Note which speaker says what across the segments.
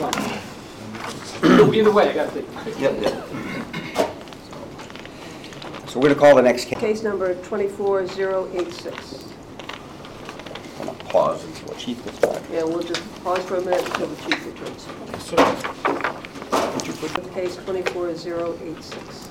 Speaker 1: Either way, I got to think.
Speaker 2: Yep. So we're going to call the next case.
Speaker 3: Case number 24086.
Speaker 2: I'm going to pause until the chief gets back.
Speaker 3: Yeah, we'll just pause for a minute until the chief returns. Case 24086.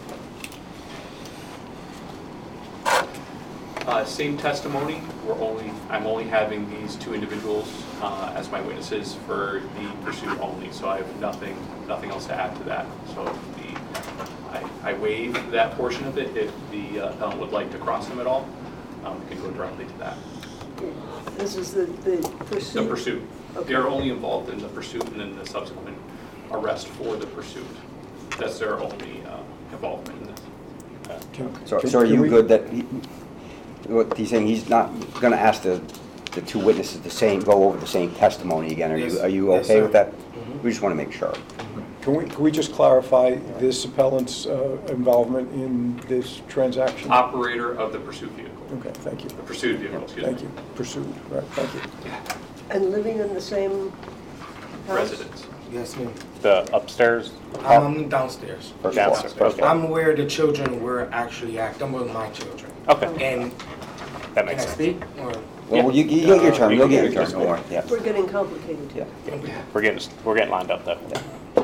Speaker 1: Same testimony. I'm only having these two individuals as my witnesses for the pursuit only. So I have nothing else to add to that. So I waive that portion of it. If the appellant would like to cross them at all, we can go directly to that.
Speaker 3: This is the pursuit?
Speaker 1: The pursuit.
Speaker 3: Okay.
Speaker 1: They're only involved in the pursuit and then the subsequent arrest for the pursuit. That's their only involvement in this.
Speaker 2: So are you good that, what he's saying, he's not going to ask the two witnesses go over the same testimony again? Are you okay with that? Mm-hmm. We just want to make sure.
Speaker 4: Can we just clarify this appellant's involvement in this transaction?
Speaker 1: Operator of the pursuit vehicle.
Speaker 4: Okay, thank you.
Speaker 1: The pursuit vehicle, excuse me.
Speaker 4: Thank you. Pursuit, right, thank you.
Speaker 3: And living in the same house?
Speaker 1: Residence.
Speaker 5: Yes, ma'am.
Speaker 6: The upstairs?
Speaker 5: I'm downstairs.
Speaker 6: Downstairs. Okay.
Speaker 5: I'm where the children were actually at. I'm with my children.
Speaker 6: Okay.
Speaker 5: And
Speaker 6: That
Speaker 5: can
Speaker 6: makes
Speaker 5: I
Speaker 6: sense.
Speaker 5: speak? Or
Speaker 2: Well, you'll get your turn. You'll get your turn. Don't worry. Yeah.
Speaker 3: We're getting complicated here.
Speaker 2: Yeah.
Speaker 6: We're getting lined up though.
Speaker 2: Yeah.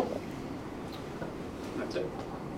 Speaker 1: That's it.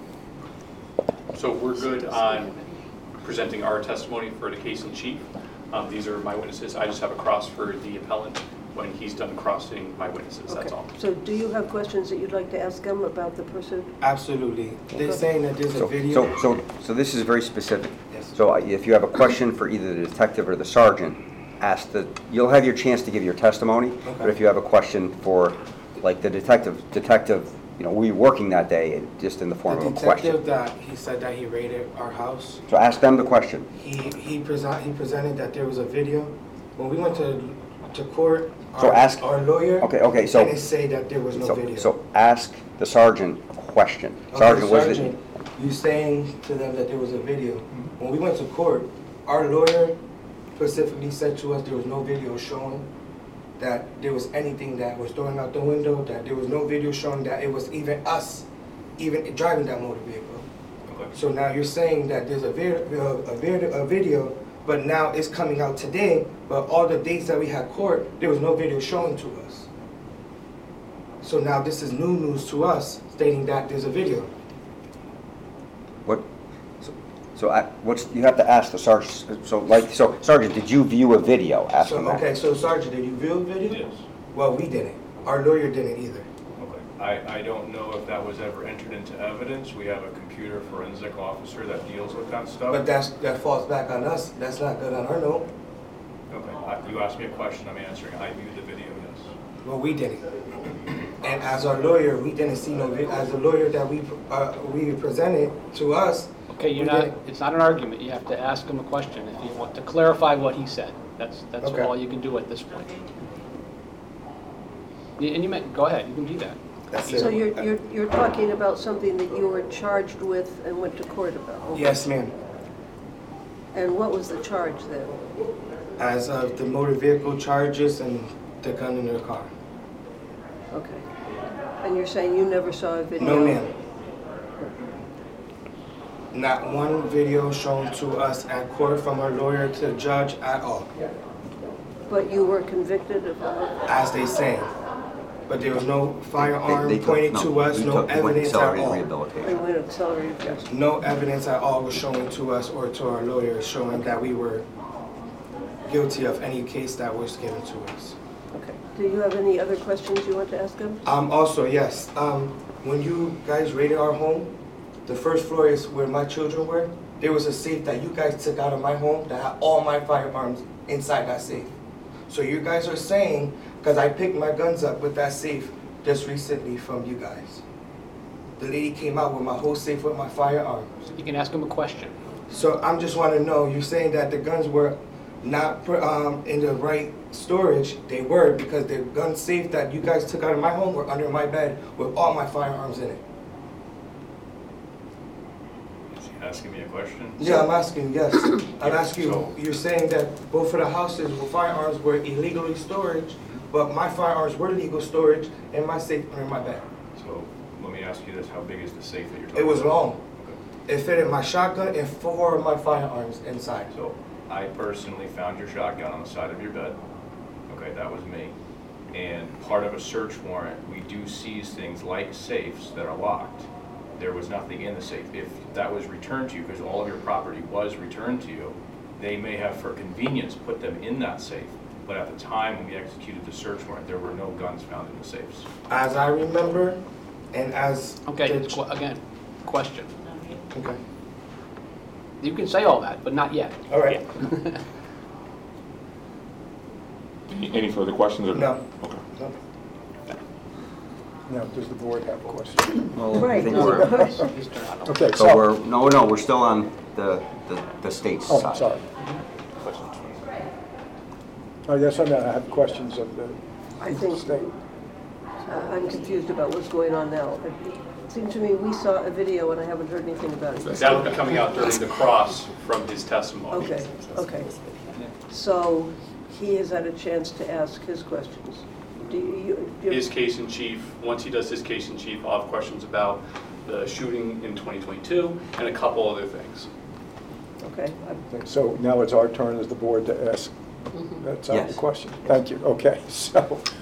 Speaker 1: So we're good on presenting our testimony for the case in chief. These are my witnesses. I just have a cross for the appellant when he's done crossing my witnesses. That's all.
Speaker 3: So do you have questions that you'd like to ask them about the pursuit?
Speaker 5: absolutely. They're saying that there's a video.
Speaker 2: So this is very specific.
Speaker 5: Yes.
Speaker 2: So if you have a question for either the detective or the sergeant, you'll have your chance to give your testimony.
Speaker 5: Okay.
Speaker 2: But if you have a question for, like, the detective, we were working that day just in the form
Speaker 5: The
Speaker 2: of a question.
Speaker 5: detective that he said that he raided our house.
Speaker 2: So ask them the question.
Speaker 5: He presented that there was a video. When we went to court,
Speaker 2: So ask-
Speaker 5: our lawyer
Speaker 2: Okay, so-
Speaker 5: didn't say that there was no video.
Speaker 2: So ask the sergeant a question.
Speaker 5: Okay,
Speaker 2: Sergeant, was it?
Speaker 5: Sergeant, you saying to them that there was a video. When we went to court, our lawyer specifically said to us there was no video showing that there was anything that was thrown out the window, that there was no video showing that it was even us even driving that motor vehicle.
Speaker 1: Okay.
Speaker 5: So now you're saying that there's a video, but now it's coming out today, but all the dates that we had court, there was no video showing to us. So now this is new news to us, stating that there's a video.
Speaker 2: What? You have to ask the sergeant. So Sergeant, did you view a video? Ask him that.
Speaker 5: Okay, so Sergeant, did you view a video?
Speaker 7: Yes.
Speaker 5: Well, we didn't. Our lawyer didn't either.
Speaker 7: Okay. I don't know if that was ever entered into evidence. We have a computer forensic officer that deals with that stuff.
Speaker 5: But that falls back on us. That's not good on our note.
Speaker 7: Okay. You asked me a question, I'm answering. I viewed the video, yes.
Speaker 5: Well, we didn't. And as our lawyer, we didn't see no video. As a lawyer that we presented to us.
Speaker 1: Okay, it's not an argument. You have to ask him a question if you want to clarify what he said. That's
Speaker 5: Okay.
Speaker 1: all you can do at this point. And go ahead, you can do that.
Speaker 5: That's
Speaker 3: So
Speaker 5: it.
Speaker 3: you're talking about something that you were charged with and went to court about? Okay.
Speaker 5: Yes, ma'am.
Speaker 3: And what was the charge then?
Speaker 5: As of the motor vehicle charges and the gun in their car.
Speaker 3: Okay. And you're saying you never saw a video?
Speaker 5: No, ma'am. Not one video shown to us at court from our lawyer to the judge at all,
Speaker 3: But you were convicted of
Speaker 5: as they say. But there was no firearm
Speaker 2: They took-
Speaker 5: pointed
Speaker 2: no,
Speaker 5: to us,
Speaker 2: we
Speaker 5: no
Speaker 2: took- we went
Speaker 5: evidence at
Speaker 2: accelerated
Speaker 5: all.
Speaker 2: rehabilitation.
Speaker 3: and went accelerated justice?
Speaker 5: No evidence at all was shown to us or to our lawyer showing that we were guilty of any case that was given to us.
Speaker 3: Okay. Do you have any other questions you want to ask him?
Speaker 5: Also, yes, when you guys raided our home, the first floor is where my children were. There was a safe that you guys took out of my home that had all my firearms inside that safe. So you guys are saying, because I picked my guns up with that safe just recently from you guys. The lady came out with my whole safe with my firearms.
Speaker 1: You can ask him a question.
Speaker 5: So I'm just want to know, you're saying that the guns were not in the right storage. They were, because the gun safe that you guys took out of my home were under my bed with all my firearms in it.
Speaker 7: Is he asking me a question?
Speaker 5: Yeah, I'm asking, yes. I'm
Speaker 7: Yeah,
Speaker 5: asking you,
Speaker 7: so-
Speaker 5: you're saying that both of the houses with firearms were illegally stored, but my firearms were legal storage in my safe under my bed.
Speaker 7: So let me ask you this, how big is the safe that you're talking about?
Speaker 5: It was long.
Speaker 7: Okay.
Speaker 5: It fitted my shotgun and 4 of my firearms inside.
Speaker 7: So I personally found your shotgun on the side of your bed. Okay, that was me. And part of a search warrant, we do seize things like safes that are locked. There was nothing in the safe. If that was returned to you, because all of your property was returned to you, they may have, for convenience, put them in that safe. But at the time when we executed the search warrant, there were no guns found in the safes.
Speaker 5: As I remember, and as...
Speaker 8: Okay, again, question.
Speaker 5: Okay.
Speaker 8: You can say all that, but not yet.
Speaker 5: All right.
Speaker 9: Any further questions? Or
Speaker 5: No.
Speaker 9: Okay.
Speaker 5: No.
Speaker 4: Now, does the board have a question?
Speaker 2: Well, I
Speaker 3: Right.
Speaker 2: think we're,
Speaker 4: Okay,
Speaker 2: so we're, no, we're still on the state's
Speaker 4: Oh,
Speaker 2: side.
Speaker 4: sorry. Yes, I have questions of the
Speaker 3: I think
Speaker 4: state.
Speaker 3: I'm confused about what's going on now. It seemed to me we saw a video and I haven't heard anything about it.
Speaker 1: That'll be coming out during the cross from his testimony.
Speaker 3: Okay, okay. So he has had a chance to ask his questions.
Speaker 1: His case in chief, once he does his case in chief, I'll have questions about the shooting in 2022 and a couple other things.
Speaker 3: Okay.
Speaker 4: So now it's our turn as the board to ask that's
Speaker 2: Yes.
Speaker 4: the question. Thank you. Okay, so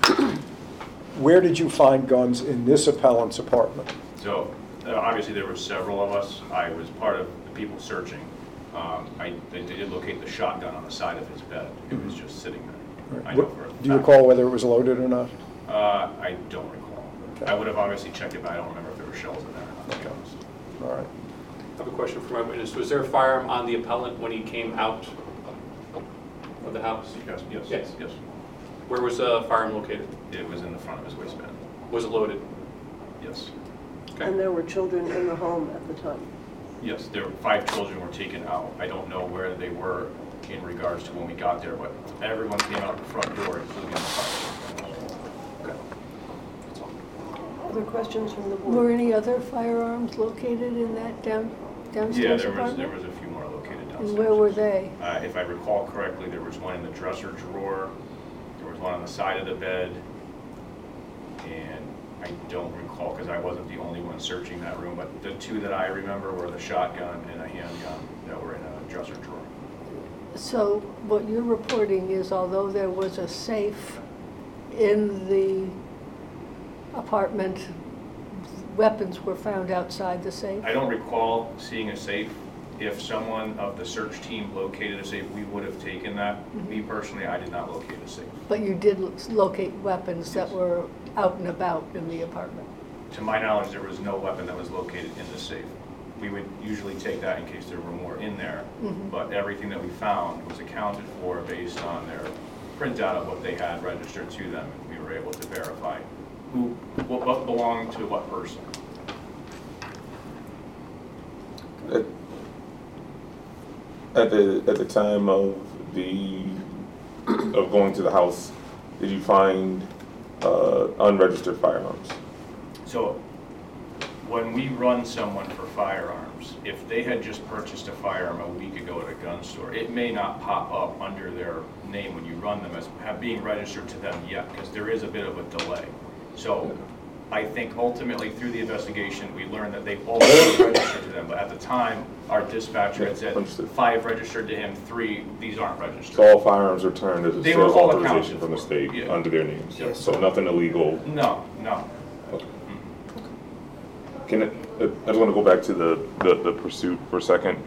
Speaker 4: where did you find guns in this appellant's apartment?
Speaker 7: So obviously there were several of us. I was part of the people searching. They did locate the shotgun on the side of his bed. It was just sitting there. I know for a
Speaker 4: Do you
Speaker 7: fact.
Speaker 4: recall whether it was loaded or not?
Speaker 7: I don't recall.
Speaker 4: Okay.
Speaker 7: I would have obviously checked it, but I don't remember if there were shells in there or not, to be honest.
Speaker 4: All right.
Speaker 1: I have a question for my witness. Was there a firearm on the appellant when he came out of the house?
Speaker 7: Yes, yes,
Speaker 1: Yes.
Speaker 7: yes.
Speaker 1: Where was the firearm located?
Speaker 7: It was in the front of his waistband.
Speaker 1: Was it loaded?
Speaker 7: Yes.
Speaker 3: And there were children in the home at the time.
Speaker 7: Yes, there were 5 children were taken out. I don't know where they were in regards to when we got there, but everyone came out the front door, including the fire.
Speaker 1: Okay. That's all.
Speaker 3: Other questions from the
Speaker 10: Were
Speaker 3: board?
Speaker 10: any other firearms located in that
Speaker 7: Yeah,
Speaker 10: downstairs
Speaker 7: there
Speaker 10: apartment?
Speaker 7: was a few more located downstairs.
Speaker 10: And where were they?
Speaker 7: If I recall correctly, there was one in the dresser drawer, there was one on the side of the bed, and I don't recall, because I wasn't the only one searching that room, but the 2 that I remember were the shotgun and a handgun that were in a dresser drawer.
Speaker 10: So what you're reporting is although there was a safe in the apartment, weapons were found outside the safe?
Speaker 7: I don't recall seeing a safe. If someone of the search team located a safe, we would have taken that. Me personally, I did not locate a safe.
Speaker 10: But you did locate weapons that were out and about in the apartment?
Speaker 7: To my knowledge, there was no weapon that was located in the safe. We would usually take that in case there were more in there, but everything that we found was accounted for based on their printout of what they had registered to them. We were able to verify what belonged to what person.
Speaker 9: At the time of going to the house, did you find unregistered firearms?
Speaker 7: So when we run someone for firearms, if they had just purchased a firearm a week ago at a gun store, it may not pop up under their name when you run them as being registered to them yet, because there is a bit of a delay. So I think ultimately through the investigation, we learned that they've already registered to them, but at the time, our dispatcher had said
Speaker 9: Understood.
Speaker 7: 5 registered to him, 3, these aren't
Speaker 9: So
Speaker 7: registered.
Speaker 9: all firearms returned as a
Speaker 7: They were
Speaker 9: sales
Speaker 7: all
Speaker 9: authorization
Speaker 7: accounted
Speaker 9: from the
Speaker 7: for.
Speaker 9: state
Speaker 7: Yeah.
Speaker 9: under their names?
Speaker 7: Yes.
Speaker 9: So nothing illegal?
Speaker 7: No, no.
Speaker 9: Okay. I just want to go back to the pursuit for a second.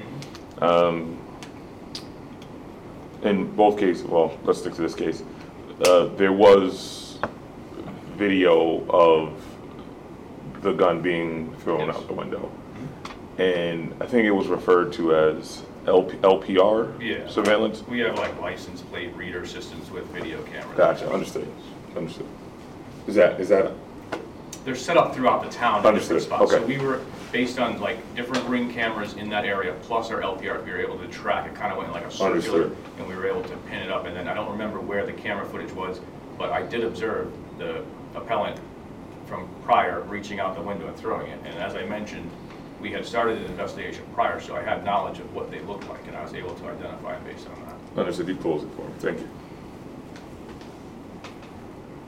Speaker 9: In both cases, well, let's stick to this case. There was video of the gun being thrown
Speaker 7: Yes.
Speaker 9: out the window. And I think it was referred to as LPR
Speaker 7: Yeah.
Speaker 9: surveillance.
Speaker 7: We have like license plate reader systems with video cameras.
Speaker 9: Gotcha, understood. Is that
Speaker 7: They're set up throughout the town in
Speaker 9: Understood.
Speaker 7: different spots.
Speaker 9: Okay.
Speaker 7: So we were, based on like different ring cameras in that area, plus our LPR, we were able to track it, kind of went like a circular,
Speaker 9: Understood.
Speaker 7: and we were able to pin it up. And then I don't remember where the camera footage was, but I did observe the appellant from prior reaching out the window and throwing it. And as I mentioned, we had started an investigation prior, so I had knowledge of what they looked like, and I was able to identify them based on that.
Speaker 9: understood? You closed it for me. Thank you.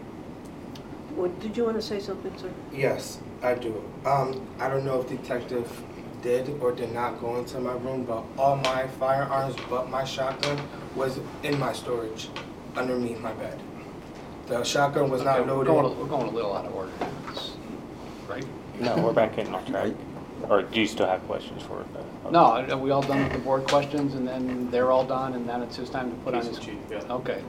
Speaker 3: Did you want to say something, sir?
Speaker 5: Yes, I do. I don't know if detective did or did not go into my room, but all my firearms but my shotgun was in my storage underneath my bed. The shotgun was not
Speaker 8: Okay,
Speaker 5: loaded.
Speaker 8: We're going a little out of order, right?
Speaker 6: No, we're back in on track. Or do you still have questions for it?
Speaker 8: No, are we all done with the board questions, and then they're all done, and then it's his time to put on
Speaker 1: Case
Speaker 8: his...
Speaker 1: in chief, yeah.
Speaker 8: Okay.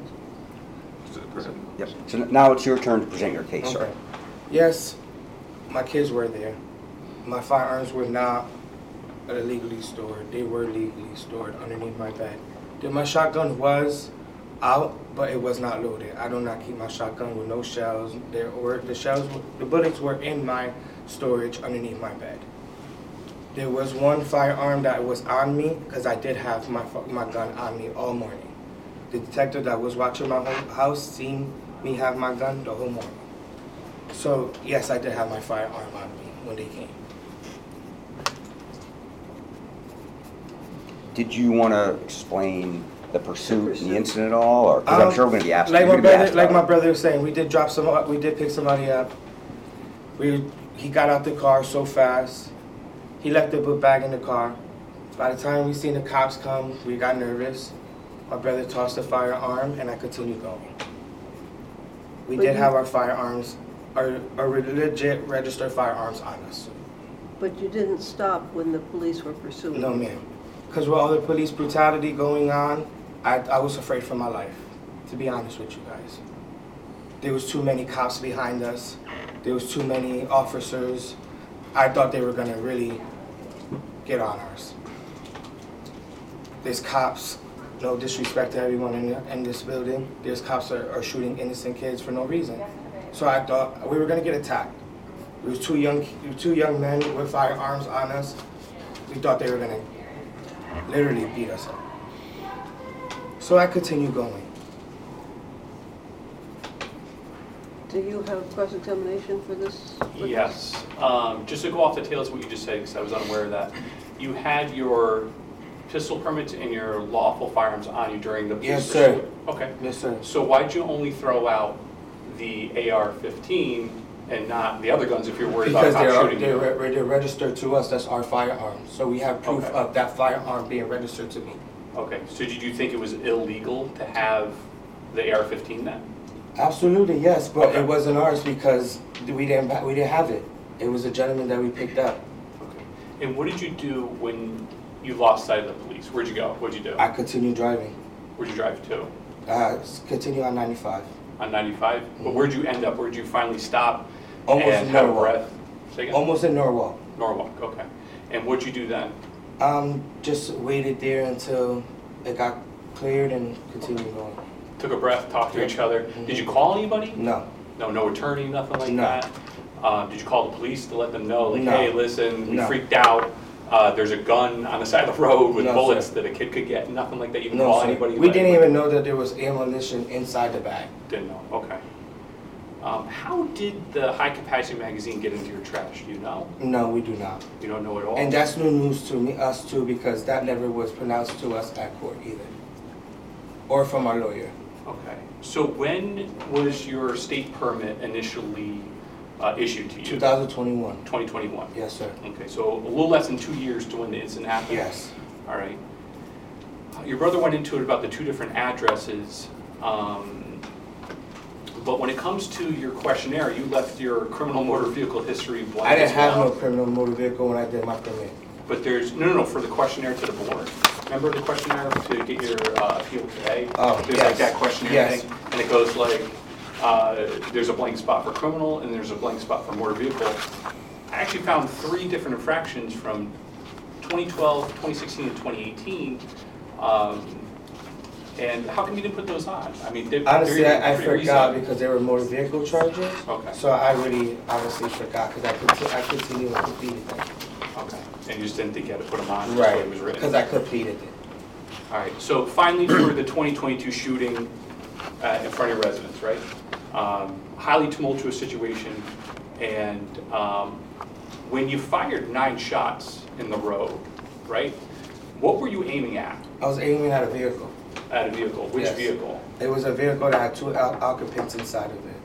Speaker 2: Yep. So now it's your turn to present your case, sir.
Speaker 5: Okay. Yes, my kids were there. My firearms were not illegally stored. They were legally stored underneath my bed. My shotgun was out, but it was not loaded. I do not keep my shotgun with no shells. The bullets were in my storage underneath my bed. There was one firearm that was on me because I did have my gun on me all morning. The detective that was watching my house seen me have my gun the whole morning. So yes, I did have my firearm on me when they came.
Speaker 2: Did you want to explain the pursuit and the incident at all, or, because I'm sure we're going to be asked.
Speaker 5: Like
Speaker 2: you're
Speaker 5: my
Speaker 2: gonna be
Speaker 5: brother,
Speaker 2: asked
Speaker 5: like my
Speaker 2: about it.
Speaker 5: brother was saying, we did pick somebody up. He got out the car so fast. He left the book bag in the car. By the time we seen the cops come, we got nervous. My brother tossed the firearm, and I continued going. We
Speaker 3: But
Speaker 5: did
Speaker 3: you-
Speaker 5: have our firearms, our legit registered firearms on us.
Speaker 3: But you didn't stop when the police were pursuing
Speaker 5: No,
Speaker 3: you?
Speaker 5: ma'am. Because with all the police brutality going on, I was afraid for my life, to be honest with you guys. There was too many cops behind us. There was too many officers. I thought they were going to really get on us. There's cops, no disrespect to everyone in this building. There's cops that are shooting innocent kids for no reason. So I thought we were going to get attacked. There was two young men with firearms on us. We thought they were going to literally beat us up. So I continued going.
Speaker 3: Do you have cross-examination for this? witness?
Speaker 1: Yes. Just to go off the tails of what you just said, because I was unaware of that, you had your pistol permits and your lawful firearms on you during the police
Speaker 5: Yes, sir.
Speaker 1: pursuit? Okay.
Speaker 5: Yes, sir.
Speaker 1: So why'd you only throw out the AR-15 and not the other guns if you're worried
Speaker 5: Because
Speaker 1: about cops shooting you?
Speaker 5: they're registered to us, that's our firearms. So we have proof
Speaker 1: Okay.
Speaker 5: of that firearm being registered to me.
Speaker 1: Okay, so did you think it was illegal to have the AR-15 then?
Speaker 5: Absolutely, yes, but
Speaker 1: Okay.
Speaker 5: it wasn't ours because we didn't have it. It was a gentleman that we picked up.
Speaker 1: Okay. And what did you do when you lost sight of the police? Where'd you go? What'd you do?
Speaker 5: I continued driving.
Speaker 1: Where'd you drive to?
Speaker 5: Continue on 95.
Speaker 1: On 95? But where'd you end up? Where'd you finally stop
Speaker 5: Almost
Speaker 1: and
Speaker 5: in
Speaker 1: have a
Speaker 5: Norwalk.
Speaker 1: breath? Say again?
Speaker 5: Almost in Norwalk.
Speaker 1: Norwalk, okay. And what'd you do then?
Speaker 5: Just waited there until it got cleared and continued going.
Speaker 1: Took a breath, talked to each other. Did you call anybody?
Speaker 5: No.
Speaker 1: No attorney, nothing like
Speaker 5: No.
Speaker 1: that? Did you call the police to let them know, like,
Speaker 5: No.
Speaker 1: hey, listen, we
Speaker 5: No.
Speaker 1: freaked out. There's a gun on the side of the road with
Speaker 5: No,
Speaker 1: bullets
Speaker 5: sir.
Speaker 1: that a kid could get, nothing like that? You didn't
Speaker 5: No,
Speaker 1: call
Speaker 5: sir.
Speaker 1: anybody?
Speaker 5: We
Speaker 1: let
Speaker 5: didn't
Speaker 1: anybody-
Speaker 5: even know that there was ammunition inside the bag.
Speaker 1: Didn't know, okay. How did the high-capacity magazine get into your trash? Do you know?
Speaker 5: No, we do not.
Speaker 1: You don't know at all?
Speaker 5: And that's new news to us too, because that never was pronounced to us at court either, or from our lawyer.
Speaker 1: Okay. So when was your state permit initially issued to you?
Speaker 5: 2021.
Speaker 1: 2021?
Speaker 5: Yes, sir.
Speaker 1: Okay, so a little less than 2 years to when the incident happened?
Speaker 5: Yes.
Speaker 1: All right. Your brother went into it about the two different addresses, but when it comes to your questionnaire, you left your criminal motor vehicle history blank
Speaker 5: I didn't
Speaker 1: as
Speaker 5: have
Speaker 1: well.
Speaker 5: no criminal motor vehicle when I did my permit.
Speaker 1: But there's, no, for the questionnaire to the board. Remember the questionnaire to get your appeal today?
Speaker 5: Oh,
Speaker 1: There's
Speaker 5: yes.
Speaker 1: like that questionnaire
Speaker 5: Yes.
Speaker 1: thing, and it goes like, there's a blank spot for criminal, and there's a blank spot for motor vehicle. I actually found 3 different infractions from 2012, 2016, and 2018. And how come you didn't put those on? I mean,
Speaker 5: Honestly, I
Speaker 1: pretty
Speaker 5: forgot
Speaker 1: recent.
Speaker 5: because they were motor vehicle charges.
Speaker 1: Okay.
Speaker 5: So I really honestly forgot because I continued and completed them.
Speaker 1: Okay, and you just didn't think you had to put them on? just the way
Speaker 5: Right,
Speaker 1: it was written?
Speaker 5: because I completed it.
Speaker 1: All right, so finally for the 2022 shooting in front of your residence, right? Highly tumultuous situation, and when you fired 9 shots in the road, right? What were you aiming at?
Speaker 5: I was aiming at a vehicle.
Speaker 1: At a vehicle? Which
Speaker 5: Yes.
Speaker 1: vehicle?
Speaker 5: It was a vehicle that had 2 occupants inside of it.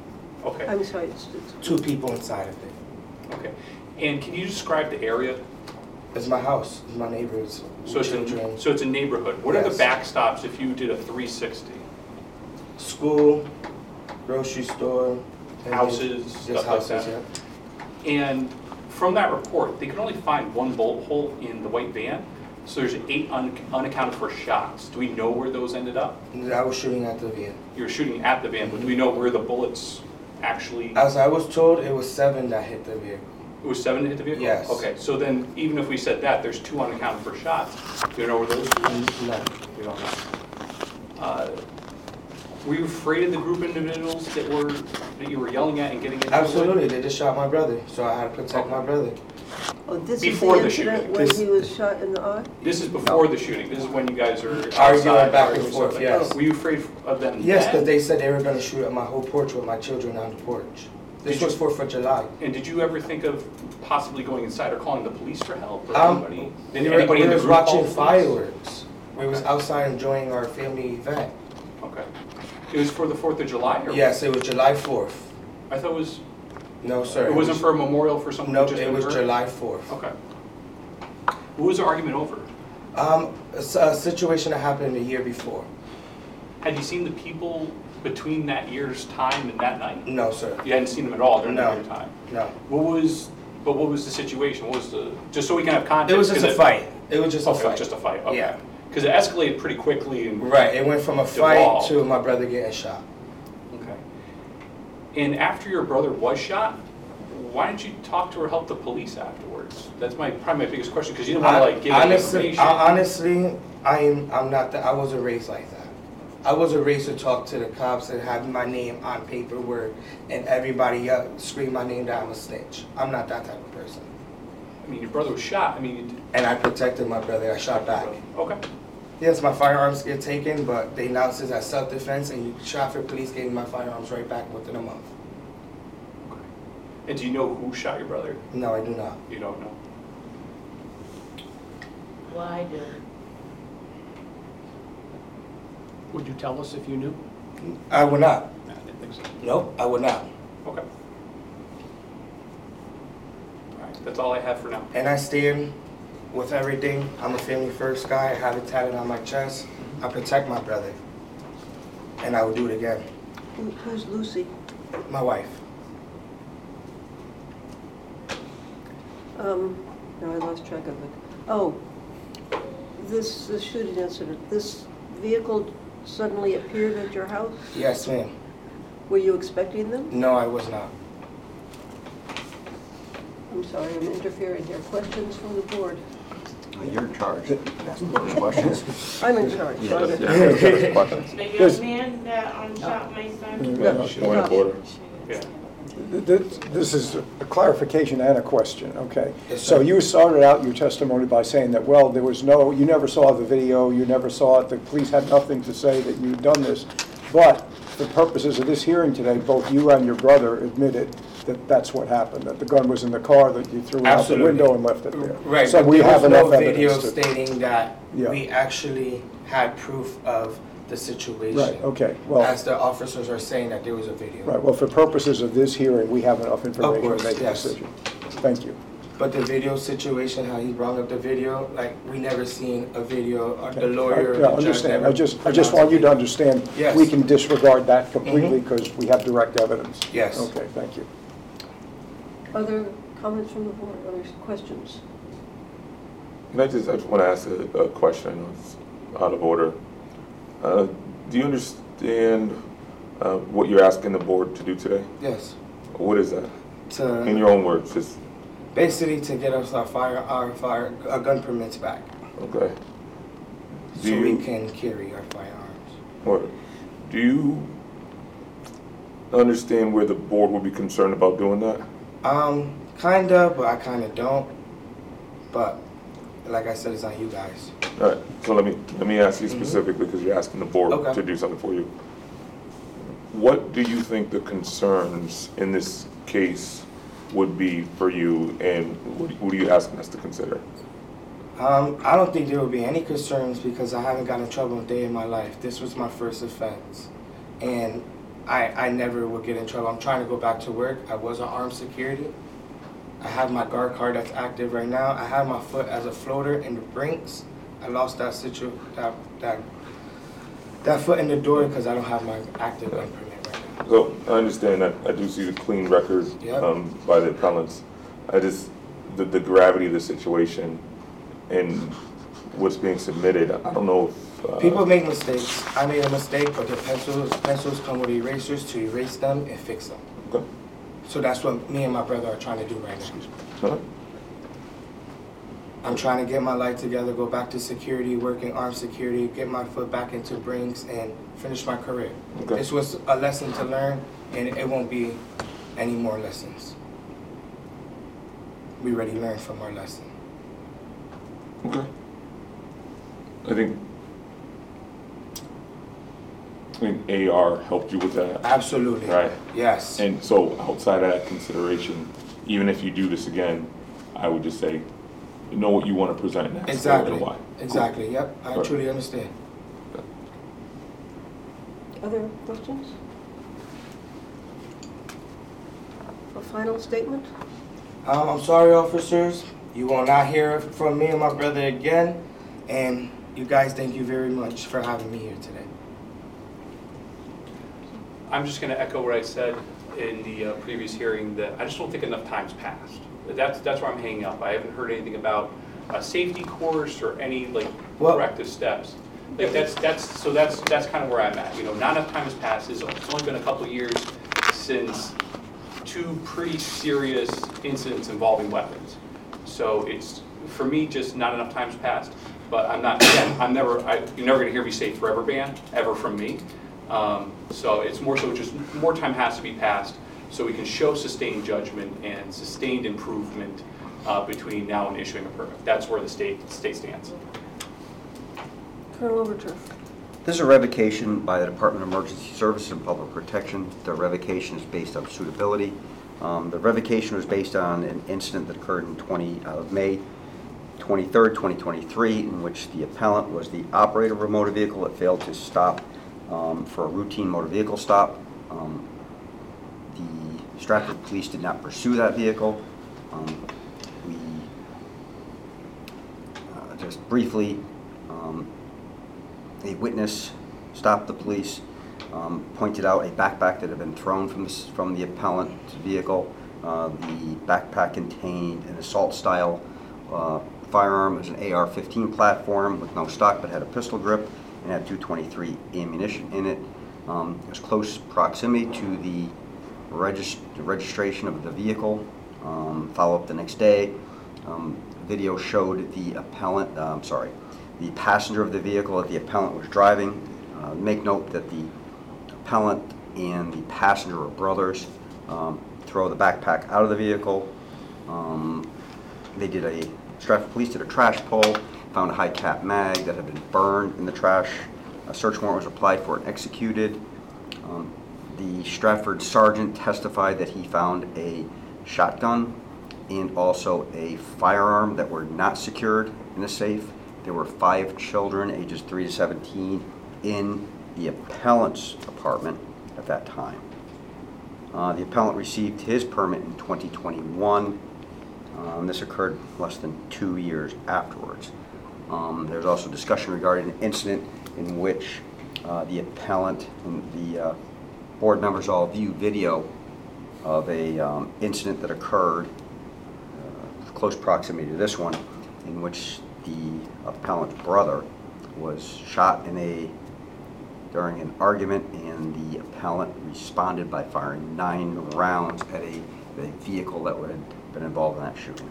Speaker 1: Okay.
Speaker 3: I'm sorry, it's
Speaker 5: 2 people inside of it.
Speaker 1: Okay. And can you describe the area?
Speaker 5: It's my house, it's my neighbors,
Speaker 1: So it's
Speaker 5: children,
Speaker 1: so it's a neighborhood. What are the
Speaker 5: Yes.
Speaker 1: backstops if you did a 360?
Speaker 5: school, grocery store. and
Speaker 1: Houses,
Speaker 5: just
Speaker 1: stuff like
Speaker 5: houses,
Speaker 1: that?
Speaker 5: yeah.
Speaker 1: And from that report, they could only find 1 bullet hole in the white van. So there's 8 unaccounted for shots. Do we know where those ended up?
Speaker 5: I was shooting at the van.
Speaker 1: You were shooting at the van, but do we know where the bullets actually?
Speaker 5: As I was told, it was 7 that hit the vehicle.
Speaker 1: It was 7 that hit the vehicle?
Speaker 5: Yes.
Speaker 1: Okay, so then even if we said that, there's 2 unaccounted for shots. Do you know where those were?
Speaker 5: No.
Speaker 1: We don't know. Were you afraid of the group of individuals that you were yelling at and getting into?
Speaker 5: Absolutely, they just shot my brother, so I had to protect my brother.
Speaker 3: Oh, this
Speaker 1: Before the
Speaker 3: is the incident
Speaker 1: shooting.
Speaker 3: when
Speaker 5: This-
Speaker 3: he was shot in the eye?
Speaker 1: This is before the shooting. This is when you guys are
Speaker 5: Arguing
Speaker 1: outside,
Speaker 5: back and
Speaker 1: arguing
Speaker 5: forth,
Speaker 1: stuff.
Speaker 5: yes.
Speaker 1: Were you afraid of them?
Speaker 5: Yes,
Speaker 1: then?
Speaker 5: because they said they were going to shoot at my whole porch with my children on the porch. This
Speaker 1: Did
Speaker 5: was
Speaker 1: you-
Speaker 5: 4th of July.
Speaker 1: And did you ever think of possibly going inside or calling the police for help or
Speaker 5: Um,
Speaker 1: anybody?
Speaker 5: We
Speaker 1: Did
Speaker 5: were,
Speaker 1: anybody in the
Speaker 5: was
Speaker 1: group call
Speaker 5: watching
Speaker 1: the police?
Speaker 5: fireworks. We was outside enjoying our family event.
Speaker 1: Okay. It was for the 4th of July? Or
Speaker 5: Yes, it was July 4th.
Speaker 1: I thought it was,
Speaker 5: No, sir.
Speaker 1: it wasn't for a memorial for someone
Speaker 5: No,
Speaker 1: who just
Speaker 5: it
Speaker 1: been
Speaker 5: was
Speaker 1: hurt?
Speaker 5: July 4th.
Speaker 1: Okay. What was the argument over?
Speaker 5: It's a situation that happened a year before.
Speaker 1: Had you seen the people between that year's time and that night?
Speaker 5: No, sir.
Speaker 1: You hadn't seen them at all during
Speaker 5: No.
Speaker 1: that year time?
Speaker 5: No.
Speaker 1: What was the situation? What was the, just so we can have context?
Speaker 5: It was just
Speaker 1: 'cause
Speaker 5: a fight. It was just a
Speaker 1: Okay,
Speaker 5: fight.
Speaker 1: just a fight, okay.
Speaker 5: Yeah.
Speaker 1: Because it escalated pretty quickly and.
Speaker 5: Right, it went from a fight
Speaker 1: Devolved.
Speaker 5: to my brother getting shot.
Speaker 1: Okay. And after your brother was shot, why didn't you talk to or help the police afterwards? That's probably my biggest question, because you didn't want to like give any information.
Speaker 5: Honestly, I'm not that. I wasn't raised like that. I wasn't raised to talk to the cops and have my name on paperwork and everybody scream my name down a snitch. I'm not that type of person.
Speaker 1: I mean, your brother was shot. I mean,
Speaker 5: And I protected my brother. I shot back.
Speaker 1: okay.
Speaker 5: Yes, my firearms get taken, but they announced it as self-defense, and traffic police gave me my firearms right back within a month.
Speaker 1: Okay. And do you know who shot your brother?
Speaker 5: No, I do not.
Speaker 1: You don't know.
Speaker 11: Well, I do.
Speaker 8: Would you tell us if you knew?
Speaker 5: I would not.
Speaker 8: I didn't think so.
Speaker 5: Nope, I would not.
Speaker 1: Okay. All right, that's all I have for now.
Speaker 5: And I stand with everything. I'm a family first guy. I have it tatted on my chest. I protect my brother. And I will do it again.
Speaker 3: Who's Lucy?
Speaker 5: My wife.
Speaker 3: No, I lost track of it. Oh, this shooting incident, this vehicle suddenly appeared at your house?
Speaker 5: Yes, ma'am.
Speaker 3: Were you expecting them?
Speaker 5: No, I was not.
Speaker 3: I'm sorry, I'm interfering here. Questions from the board?
Speaker 2: You're in charge. Ask the questions.
Speaker 3: I'm in charge.
Speaker 2: Yeah,
Speaker 3: Okay.
Speaker 2: yeah, questions.
Speaker 11: The
Speaker 4: Yes.
Speaker 11: young man that shot my son.
Speaker 4: Yeah.
Speaker 9: Point of order.
Speaker 1: Yeah.
Speaker 4: This is a clarification and a question, okay?
Speaker 5: Yes,
Speaker 4: So
Speaker 5: sir.
Speaker 4: you started out your testimony by saying that, well, there was no, you never saw the video, you never saw it, the police had nothing to say that you'd done this. But for purposes of this hearing today, both you and your brother admitted that that's what happened, that the gun was in the car, that you threw it out the
Speaker 5: Absolutely.
Speaker 4: window and left it there.
Speaker 5: Right,
Speaker 4: So
Speaker 5: but
Speaker 4: we
Speaker 5: there
Speaker 4: have
Speaker 5: was no
Speaker 4: enough
Speaker 5: video
Speaker 4: evidence to.
Speaker 5: stating that
Speaker 4: Yeah.
Speaker 5: we actually had proof of the situation.
Speaker 4: Right, okay, well,
Speaker 5: As the officers are saying that there was a video.
Speaker 4: right, well, for purposes of this hearing, we have enough information
Speaker 5: course,
Speaker 4: to make a
Speaker 5: yes.
Speaker 4: decision. Thank you.
Speaker 5: But the video situation, how he brought up the video, like, we never seen a video, or the
Speaker 4: Okay.
Speaker 5: lawyer,
Speaker 4: Yeah,
Speaker 5: the judge
Speaker 4: understand.
Speaker 5: never
Speaker 4: I just
Speaker 5: pronounced
Speaker 4: want you to
Speaker 5: it.
Speaker 4: understand,
Speaker 5: Yes.
Speaker 4: we can disregard that completely because we have direct evidence.
Speaker 5: Yes.
Speaker 4: Okay, thank you.
Speaker 3: Other comments from the board, other questions?
Speaker 9: I just want to ask a question. I know it's out of order. Do you understand what you're asking the board to do today?
Speaker 5: Yes.
Speaker 9: What is that? In
Speaker 5: To,
Speaker 9: your own words, just,
Speaker 5: basically to get us our gun permits back,
Speaker 9: okay. Do
Speaker 5: so we
Speaker 9: you,
Speaker 5: can carry our firearms.
Speaker 9: or do you understand where the board would be concerned about doing that?
Speaker 5: Kinda, but I kinda don't. But, like I said, it's on you guys.
Speaker 9: All right, so let me ask you specifically, because you're asking the board
Speaker 5: Okay.
Speaker 9: to do something for you. What do you think the concerns in this case would be for you, and what are you asking us to consider?
Speaker 5: I don't think there will be any concerns because I haven't gotten in trouble a day in my life. This was my first offense. And I never would get in trouble. I'm trying to go back to work. I was on armed security. I have my guard card that's active right now. I have my foot as a floater in the Brinks. I lost that foot in the door because I don't have my active gun permit right now.
Speaker 9: So I understand that. I do see the clean record
Speaker 5: Yep.
Speaker 9: by the appellants. I just, the gravity of the situation and what's being submitted, I don't know if...
Speaker 5: People make mistakes. I made a mistake, but the pencils come with erasers to erase them and fix them.
Speaker 9: Okay.
Speaker 5: So that's what me and my brother are trying to do right now.
Speaker 9: Huh?
Speaker 5: I'm trying to get my life together, go back to security, work in armed security, get my foot back into Brinks, and finish my career.
Speaker 9: Okay.
Speaker 5: This was a lesson to learn, and it won't be any more lessons. We already learned from our lesson.
Speaker 9: Okay. I mean, AR helped you with that.
Speaker 5: Absolutely.
Speaker 9: Right.
Speaker 5: Yes.
Speaker 9: And so outside of that consideration, even if you do this again, I would just say, you know what you want to present next.
Speaker 5: Exactly.
Speaker 9: And why.
Speaker 5: Exactly. Yep. I
Speaker 9: Right.
Speaker 5: truly understand.
Speaker 3: Other questions? A final statement?
Speaker 5: I'm sorry, officers. You will not hear from me and my brother again. And you guys, thank you very much for having me here today.
Speaker 1: I'm just going to echo what I said in the previous hearing, that I just don't think enough time's passed. That's where I'm hanging up. I haven't heard anything about a safety course or any corrective steps. Like that's kind of where I'm at. You know, not enough time has passed. It's only been a couple of years since two pretty serious incidents involving weapons. So it's, for me, just not enough time's passed. But I'm not, again, you're never going to hear me say forever ban, ever from me. So it's more so just more time has to be passed so we can show sustained judgment and sustained improvement between now and issuing a permit. That's where the state stands.
Speaker 3: Colonel Overturf.
Speaker 2: This is a revocation by the Department of Emergency Services and Public Protection. The revocation is based on suitability. The revocation was based on an incident that occurred in May 23rd, 2023, in which the appellant was the operator of a motor vehicle that failed to stop for a routine motor vehicle stop. The Stratford Police did not pursue that vehicle. Just briefly, a witness stopped the police, pointed out a backpack that had been thrown from the appellant's vehicle. The backpack contained an assault-style firearm. It was an AR-15 platform with no stock but had a pistol grip and had .223 ammunition in it. It was close proximity to the registration of the vehicle. Follow-up the next day. Video showed the passenger of the vehicle that the appellant was driving. Make note that the appellant and the passenger were brothers. Throw the backpack out of the vehicle. Stratford Police did a trash pull, found a high-cap mag that had been burned in the trash. A search warrant was applied for and executed. The Stratford sergeant testified that he found a shotgun and also a firearm that were not secured in a safe. There were 5 children, ages 3 to 17, in the appellant's apartment at that time. The appellant received his permit in 2021. This occurred less than 2 years afterwards. There's also discussion regarding an incident in which the appellant and the board members all viewed video of a incident that occurred close proximity to this one, in which the appellant's brother was shot during an argument, and the appellant responded by firing 9 rounds at a vehicle that had been involved in that shooting.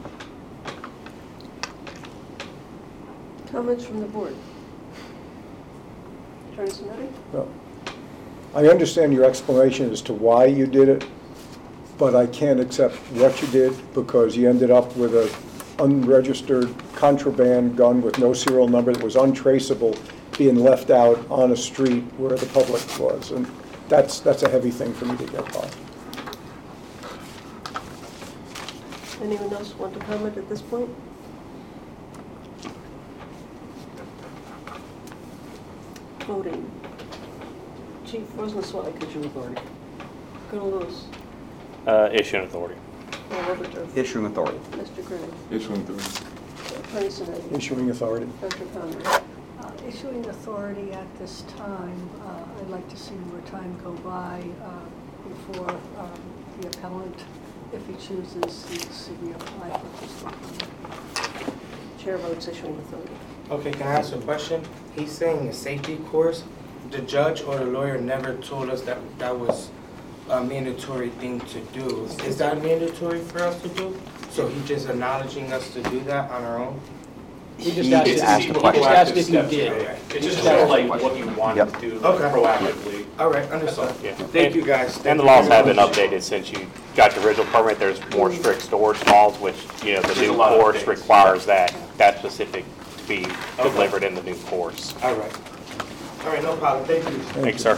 Speaker 3: Comments from the board? Attorney Simonetti?
Speaker 4: No. I understand your explanation as to why you did it, but I can't accept what you did because you ended up with an unregistered contraband gun with no serial number that was untraceable being left out on a street where the public was. And that's a heavy thing for me to get by.
Speaker 3: Anyone else want to comment at this point? Voting. Chief Rosenzweig, issuing authority. Colonel Lewis.
Speaker 6: Issuing authority.
Speaker 3: Colonel Overturf.
Speaker 2: Issuing authority.
Speaker 3: Mr. Gray.
Speaker 9: Issuing authority.
Speaker 3: Attorney Sinetti.
Speaker 4: Issuing authority.
Speaker 3: Dr. Conrad.
Speaker 10: Issuing authority at this time, I'd like to see more time go by before the appellant, if he chooses, seeks to reapply for fiscal permit.
Speaker 3: Chair votes issuing authority.
Speaker 5: Okay, can I ask a question? He's saying a safety course. The judge or the lawyer never told us that that was a mandatory thing to do. Is that mandatory for us to do? So he's just acknowledging us to do that on our own?
Speaker 8: We just
Speaker 2: He
Speaker 8: asked
Speaker 2: just
Speaker 8: if-
Speaker 2: asked the
Speaker 8: we
Speaker 2: question.
Speaker 8: just asked if you
Speaker 1: Steps,
Speaker 8: did.
Speaker 1: right? It's just sort of like what you wanted
Speaker 2: Yep.
Speaker 1: to do
Speaker 5: Okay.
Speaker 1: proactively.
Speaker 5: All right, understood.
Speaker 6: Yeah.
Speaker 5: Thank you, guys. Thank
Speaker 6: And the
Speaker 5: you
Speaker 6: laws
Speaker 5: very
Speaker 6: have been
Speaker 5: much.
Speaker 6: updated since you got your original permit. There's more strict storage laws, which, you know, the
Speaker 1: There's
Speaker 6: new
Speaker 1: a lot of
Speaker 6: course
Speaker 1: things.
Speaker 6: requires that specific to be delivered in the new course.
Speaker 5: All right. All right, no problem. Thank you.
Speaker 6: Thanks, sir.